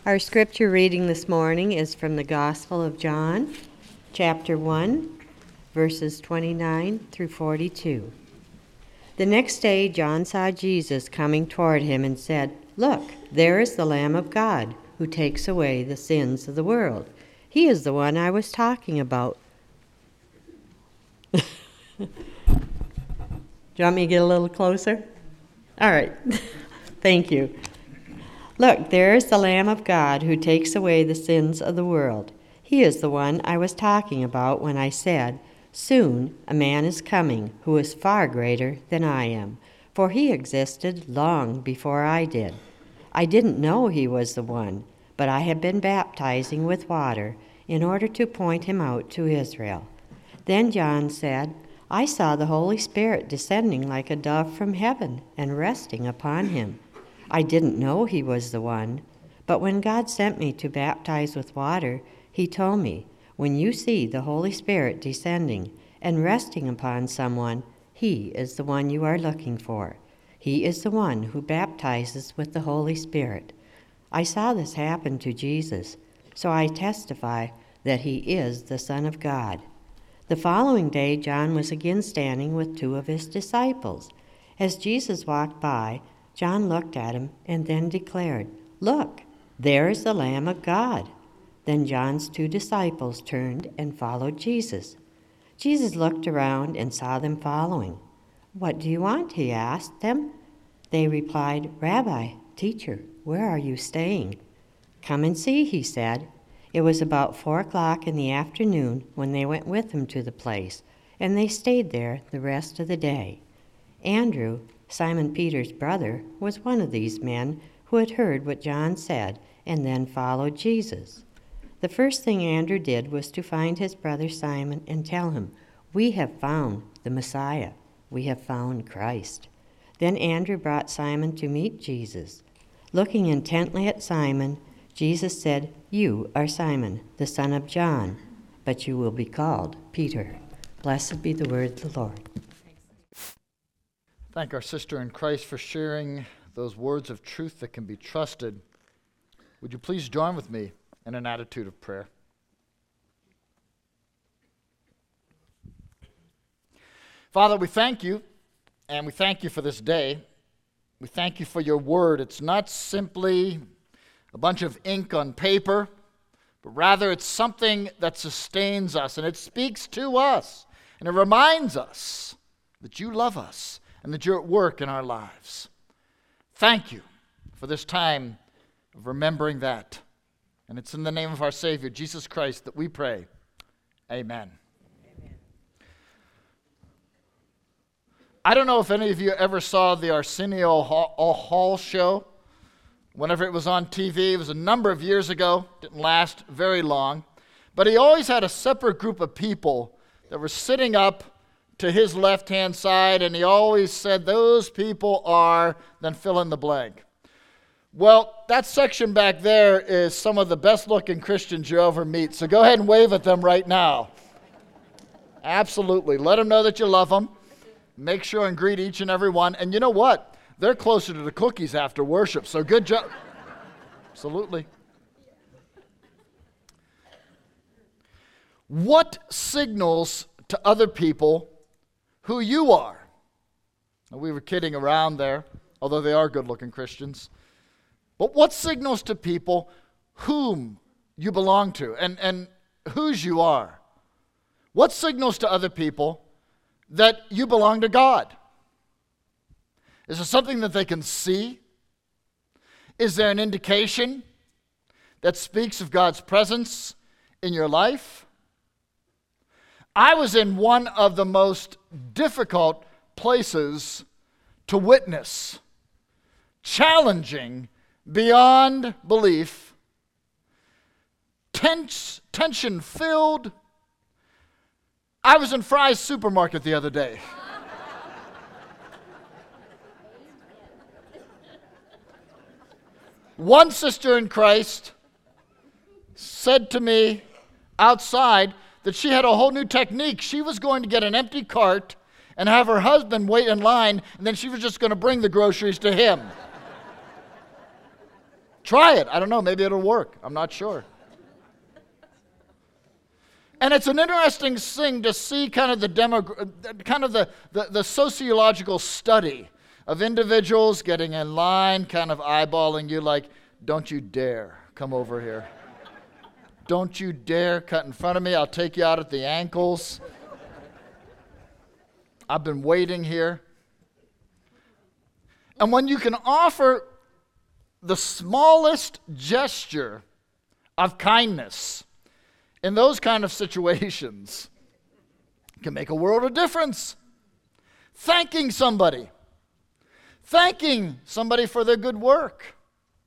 Our scripture reading this morning is from the Gospel of John, chapter 1, verses 29 through 42. The next day John saw Jesus coming toward him and said, "Look, there is the Lamb of God, who takes away the sins of the world. He is the one I was talking about." Do you want me to get a little closer? All right. Thank you. "Look, there is the Lamb of God who takes away the sins of the world. He is the one I was talking about when I said, 'Soon a man is coming who is far greater than I am, for he existed long before I did.' I didn't know he was the one, but I have been baptizing with water in order to point him out to Israel." Then John said, "I saw the Holy Spirit descending like a dove from heaven and resting upon him. I didn't know he was the one, but when God sent me to baptize with water, he told me, 'When you see the Holy Spirit descending and resting upon someone, he is the one you are looking for. He is the one who baptizes with the Holy Spirit.' I saw this happen to Jesus, so I testify that he is the Son of God." The following day, John was again standing with two of his disciples. As Jesus walked by, John looked at him and then declared, "Look, there is the Lamb of God." Then John's two disciples turned and followed Jesus. Jesus looked around and saw them following. "What do you want?" he asked them. They replied, "Rabbi, teacher, where are you staying?" "Come and see," he said. It was about 4:00 in the afternoon when they went with him to the place, and they stayed there the rest of the day. Andrew, Simon Peter's brother, was one of these men who had heard what John said and then followed Jesus. The first thing Andrew did was to find his brother Simon and tell him, "We have found the Messiah. We have found Christ." Then Andrew brought Simon to meet Jesus. Looking intently at Simon, Jesus said, "You are Simon, the son of John, but you will be called Peter." Blessed be the word of the Lord. Thank our sister in Christ for sharing those words of truth that can be trusted. Would you please join with me in an attitude of prayer? Father, we thank you, and we thank you for this day. We thank you for your word. It's not simply a bunch of ink on paper, but rather it's something that sustains us, and it speaks to us, and it reminds us that you love us and that you're at work in our lives. Thank you for this time of remembering that. And it's in the name of our Savior, Jesus Christ, that we pray. Amen. Amen. I don't know if any of you ever saw the Arsenio Hall show. Whenever it was on TV, it was a number of years ago. Didn't last very long. But he always had a separate group of people that were sitting up to his left-hand side, and he always said, "Those people are," then fill in the blank. Well, that section back there is some of the best-looking Christians you ever meet, so go ahead and wave at them right now. Absolutely. Let them know that you love them. Make sure and greet each and every one. And you know what? They're closer to the cookies after worship, so good job. Absolutely. What signals to other people who you are? Now, we were kidding around there, although they are good-looking Christians. But what signals to people whom you belong to and whose you are? What signals to other people that you belong to God? Is there something that they can see? Is there an indication that speaks of God's presence in your life? I was in one of the most difficult places to witness, challenging beyond belief, tension-filled. I was in Fry's supermarket the other day. One sister in Christ said to me outside that she had a whole new technique. She was going to get an empty cart and have her husband wait in line, and then she was just going to bring the groceries to him. Try it. I don't know. Maybe it'll work. I'm not sure. And it's an interesting thing to see kind of the sociological study of individuals getting in line, kind of eyeballing you like, don't you dare come over here. Don't you dare cut in front of me. I'll take you out at the ankles. I've been waiting here. And when you can offer the smallest gesture of kindness in those kind of situations, it can make a world of difference. Thanking somebody for their good work.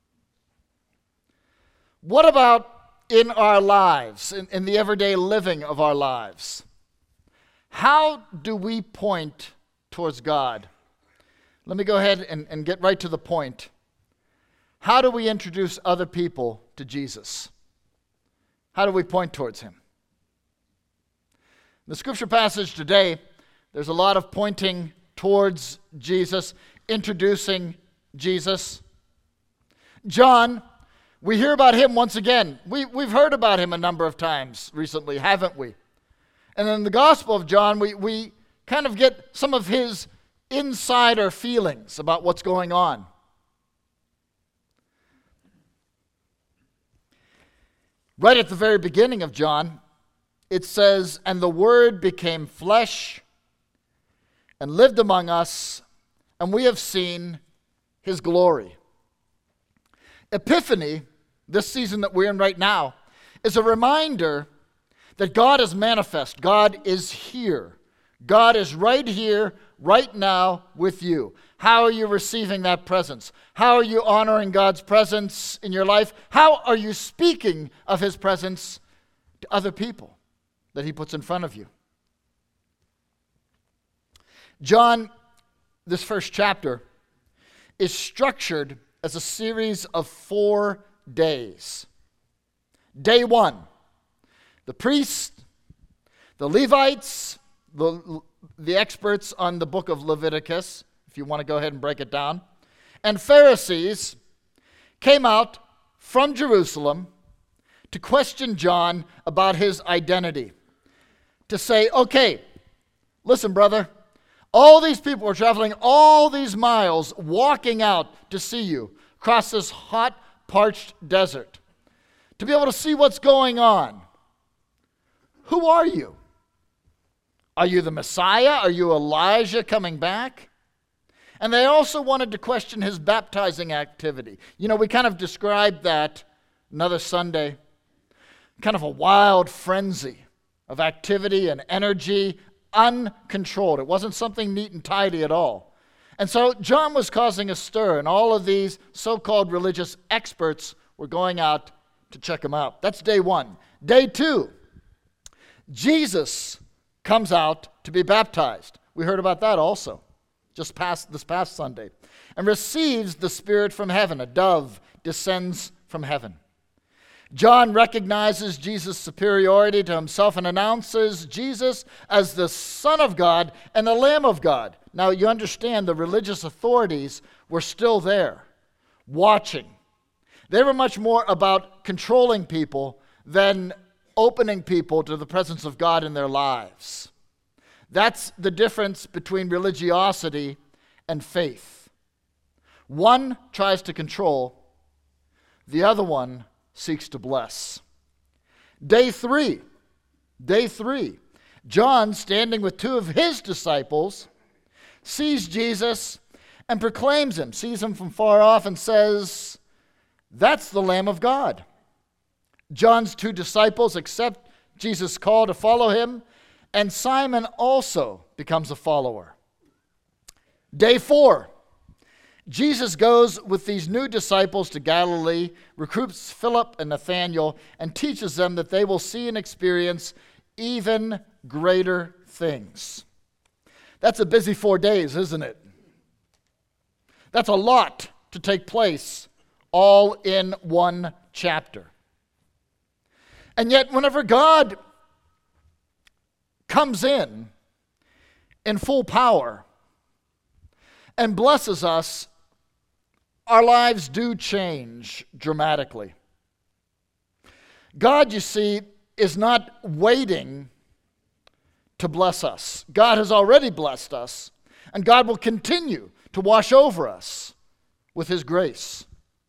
What about in our lives, in the everyday living of our lives? How do we point towards God? Let me go ahead and get right to the point. How do we introduce other people to Jesus? How do we point towards him? In the scripture passage today, there's a lot of pointing towards Jesus, introducing Jesus. John, we hear about him once again. We've heard about him a number of times recently, haven't we? And in the Gospel of John, we kind of get some of his insider feelings about what's going on. Right at the very beginning of John, it says, "And the Word became flesh and lived among us, and we have seen his glory." Epiphany, this season that we're in right now, is a reminder that God is manifest. God is here. God is right here, right now with you. How are you receiving that presence? How are you honoring God's presence in your life? How are you speaking of his presence to other people that he puts in front of you? John, this first chapter, is structured as a series of 4 days. Day 1, the priests, the Levites, the experts on the book of Leviticus, if you want to go ahead and break it down, and Pharisees came out from Jerusalem to question John about his identity. To say, okay, listen, brother, all these people are traveling all these miles, walking out to see you across this hot, parched desert, to be able to see what's going on. Who are you? Are you the Messiah? Are you Elijah coming back? And they also wanted to question his baptizing activity. You know, we kind of described that another Sunday, kind of a wild frenzy of activity and energy, uncontrolled. It wasn't something neat and tidy at all. And so John was causing a stir, and all of these so-called religious experts were going out to check him out. That's day 1. Day 2, Jesus comes out to be baptized. We heard about that also, this past Sunday. And receives the Spirit from heaven. A dove descends from heaven. John recognizes Jesus' superiority to himself and announces Jesus as the Son of God and the Lamb of God. Now you understand the religious authorities were still there, watching. They were much more about controlling people than opening people to the presence of God in their lives. That's the difference between religiosity and faith. One tries to control, the other one seeks to bless. Day 3, John, standing with 2 of his disciples, sees Jesus and proclaims him, sees him from far off and says, "That's the Lamb of God." John's 2 disciples accept Jesus' call to follow him, and Simon also becomes a follower. Day 4, Jesus goes with these new disciples to Galilee, recruits Philip and Nathanael, and teaches them that they will see and experience even greater things. That's a busy 4 days, isn't it? That's a lot to take place all in one chapter. And yet, whenever God comes in full power and blesses us, our lives do change dramatically. God, you see, is not waiting to bless us. God has already blessed us, and God will continue to wash over us with His grace.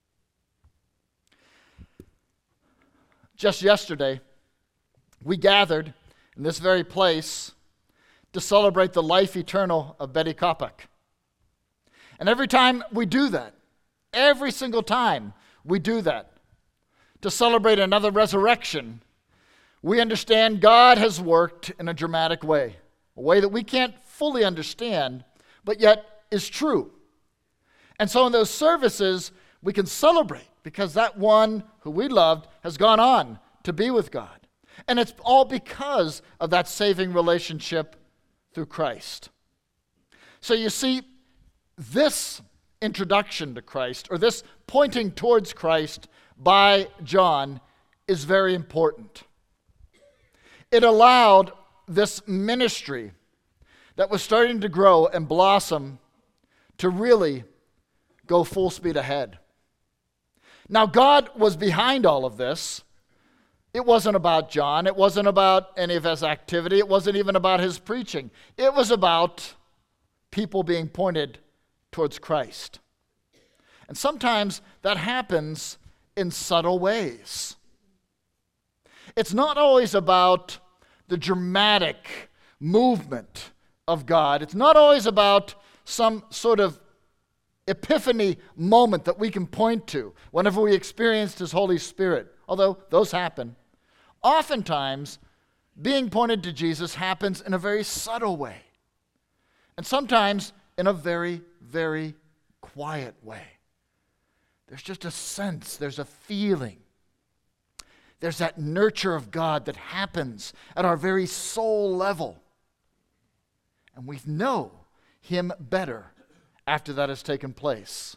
Just yesterday, we gathered in this very place to celebrate the life eternal of Betty Kopak. And every time we do that, every single time we do that, to celebrate another resurrection, we understand God has worked in a dramatic way, a way that we can't fully understand, but yet is true. And so in those services, we can celebrate because that one who we loved has gone on to be with God. And it's all because of that saving relationship through Christ. So you see, this introduction to Christ, or this pointing towards Christ by John, is very important. It allowed this ministry that was starting to grow and blossom to really go full speed ahead. Now, God was behind all of this. It wasn't about John. It wasn't about any of his activity. It wasn't even about his preaching. It was about people being pointed towards Christ. And sometimes that happens in subtle ways. It's not always about the dramatic movement of God. It's not always about some sort of epiphany moment that we can point to whenever we experienced His Holy Spirit, although those happen. Oftentimes, being pointed to Jesus happens in a very subtle way, and sometimes in a very, very quiet way. There's just a sense, there's a feeling. There's that nurture of God that happens at our very soul level. And we know Him better after that has taken place.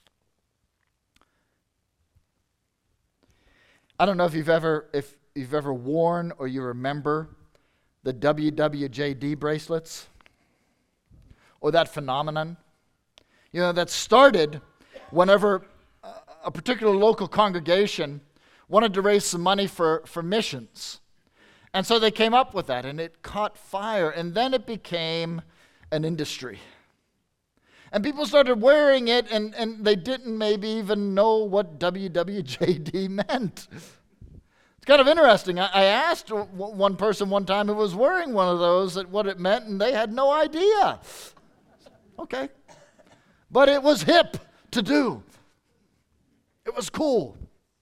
I don't know if you've ever worn or you remember the WWJD bracelets or that phenomenon. You know, that started whenever a particular local congregation wanted to raise some money for missions. And so they came up with that, and it caught fire, and then it became an industry. And people started wearing it, and they didn't maybe even know what WWJD meant. It's kind of interesting. I asked one person one time who was wearing one of those what it meant, and they had no idea. Okay. But it was hip to do. It was cool.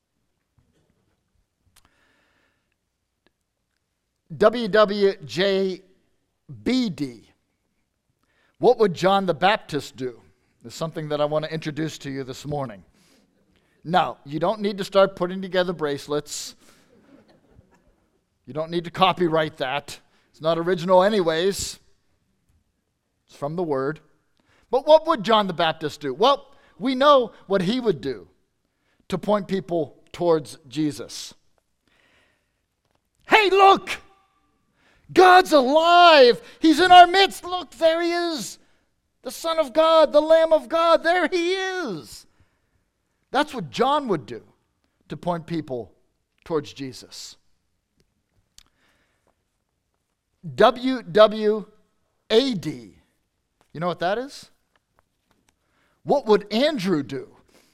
WWJBD. What would John the Baptist do? Is something that I want to introduce to you this morning. Now, you don't need to start putting together bracelets. You don't need to copyright that. It's not original anyways. It's from the Word. But what would John the Baptist do? Well, we know what he would do to point people towards Jesus. Hey, look! God's alive! He's in our midst! Look, there He is! The Son of God, the Lamb of God, there He is! That's what John would do to point people towards Jesus. WWAD. You know what that is? What would Andrew do?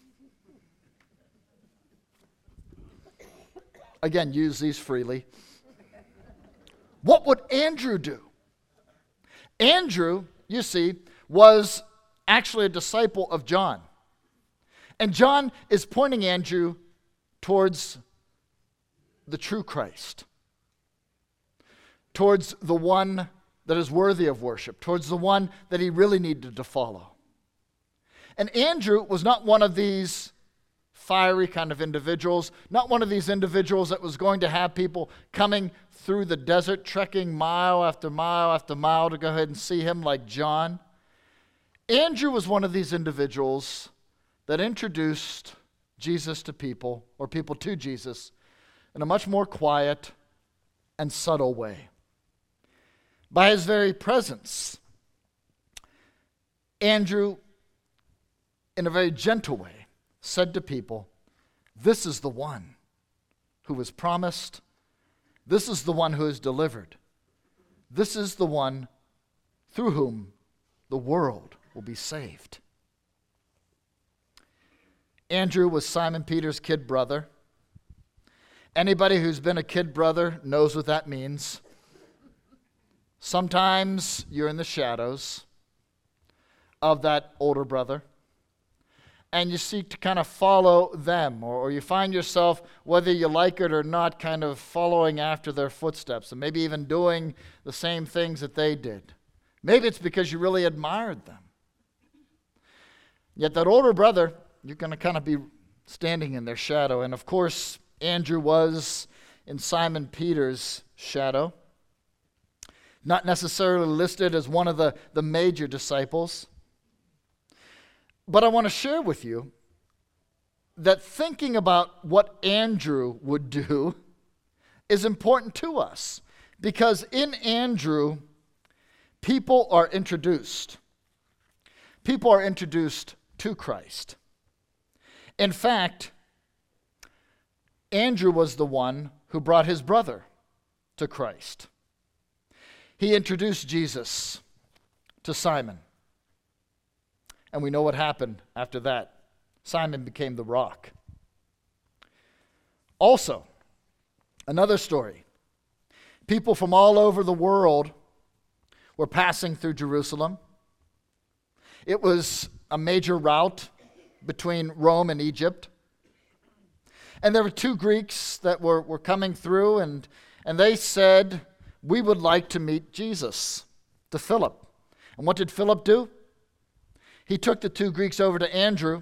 Again, use these freely. What would Andrew do? Andrew, you see, was actually a disciple of John. And John is pointing Andrew towards the true Christ, towards the one that is worthy of worship, towards the one that he really needed to follow. And Andrew was not one of these fiery kind of individuals, not one of these individuals that was going to have people coming through the desert, trekking mile after mile after mile to go ahead and see him like John. Andrew was one of these individuals that introduced Jesus to people, or people to Jesus, in a much more quiet and subtle way. By his very presence, Andrew, in a very gentle way, said to people, "This is the one who was promised. This is the one who is delivered. This is the one through whom the world will be saved." Andrew was Simon Peter's kid brother. Anybody who's been a kid brother knows what that means. Sometimes you're in the shadows of that older brother, and you seek to kind of follow them, or you find yourself, whether you like it or not, kind of following after their footsteps, and maybe even doing the same things that they did. Maybe it's because you really admired them. Yet that older brother, you're going to kind of be standing in their shadow. And of course, Andrew was in Simon Peter's shadow. Not necessarily listed as one of the major disciples. But I want to share with you that thinking about what Andrew would do is important to us. Because in Andrew, people are introduced. People are introduced to Christ. In fact, Andrew was the one who brought his brother to Christ. He introduced Jesus to Simon. And we know what happened after that. Simon became the rock. Also, another story. People from all over the world were passing through Jerusalem. It was a major route between Rome and Egypt. And there were two Greeks that were coming through, and they said, "We would like to meet Jesus," to Philip. And what did Philip do? He took the two Greeks over to Andrew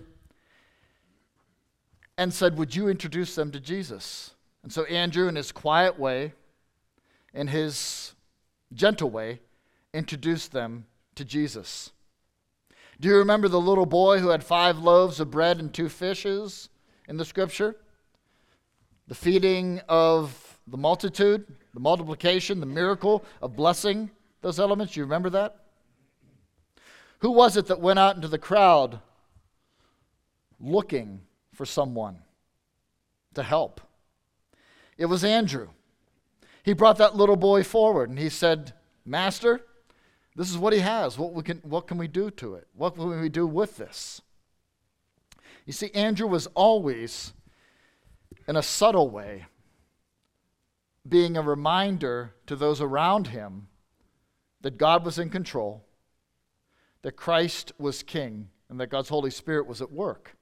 and said, "Would you introduce them to Jesus?" And so Andrew, in his quiet way, in his gentle way, introduced them to Jesus. Do you remember the little boy who had 5 loaves of bread and 2 fishes in the scripture? The feeding of the multitude, the multiplication, the miracle of blessing, those elements, you remember that? Who was it that went out into the crowd looking for someone to help? It was Andrew. He brought that little boy forward and he said, "Master, this is what he has. What can we do to it? What can we do with this?" You see, Andrew was always, in a subtle way, being a reminder to those around him that God was in control, that Christ was king, and that God's Holy Spirit was at work.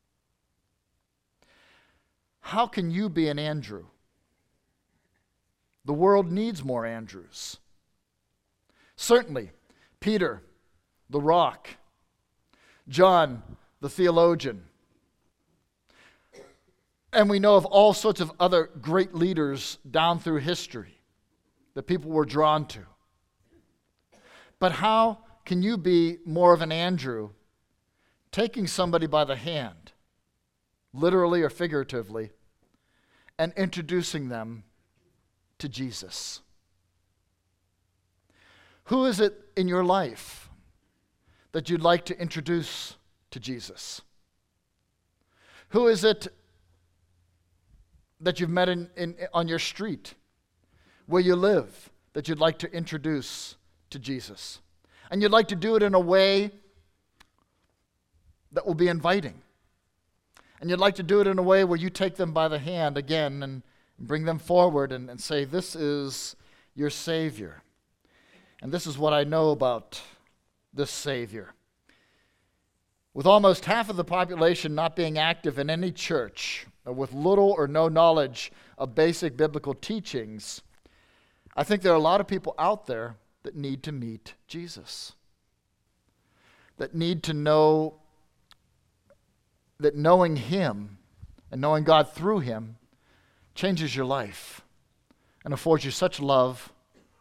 How can you be an Andrew? The world needs more Andrews. Certainly, Peter, the rock, John, the theologian, and we know of all sorts of other great leaders down through history that people were drawn to. But how can you be more of an Andrew, taking somebody by the hand, literally or figuratively, and introducing them to Jesus? Who is it in your life that you'd like to introduce to Jesus? Who is it that you've met on your street, where you live, that you'd like to introduce to Jesus? And you'd like to do it in a way that will be inviting. And you'd like to do it in a way where you take them by the hand again and bring them forward and say, "This is your Savior. And this is what I know about this Savior." With almost half of the population not being active in any church, or with little or no knowledge of basic biblical teachings, I think there are a lot of people out there that need to meet Jesus. That need to know that knowing Him and knowing God through Him changes your life and affords you such love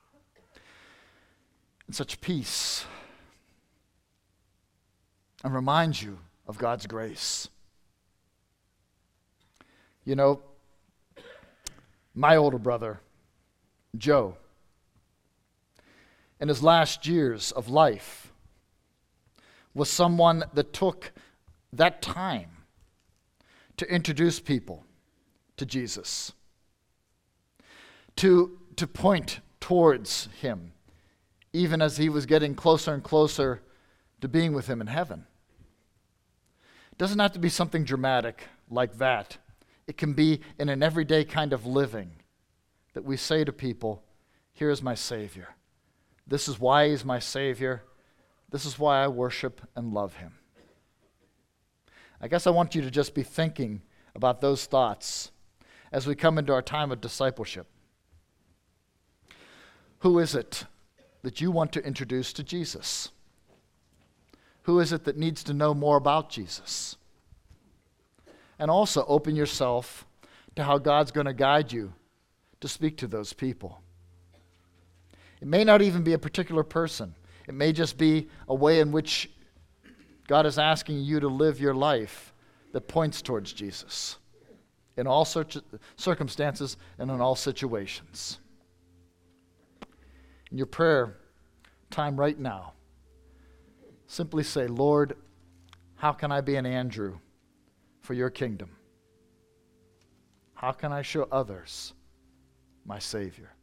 and such peace and reminds you of God's grace. You know, my older brother, Joe, in his last years of life, was someone that took that time to introduce people to Jesus, to point towards him, even as he was getting closer and closer to being with him in heaven. It doesn't have to be something dramatic like that. It can be in an everyday kind of living that we say to people, here is my Savior. This is why he's my Savior. This is why I worship and love him. I guess I want you to just be thinking about those thoughts as we come into our time of discipleship. Who is it that you want to introduce to Jesus? Who is it that needs to know more about Jesus? And also open yourself to how God's going to guide you to speak to those people. It may not even be a particular person. It may just be a way in which God is asking you to live your life that points towards Jesus in all circumstances and in all situations. In your prayer time right now, simply say, Lord, how can I be an Andrew for your kingdom? How can I show others my Savior?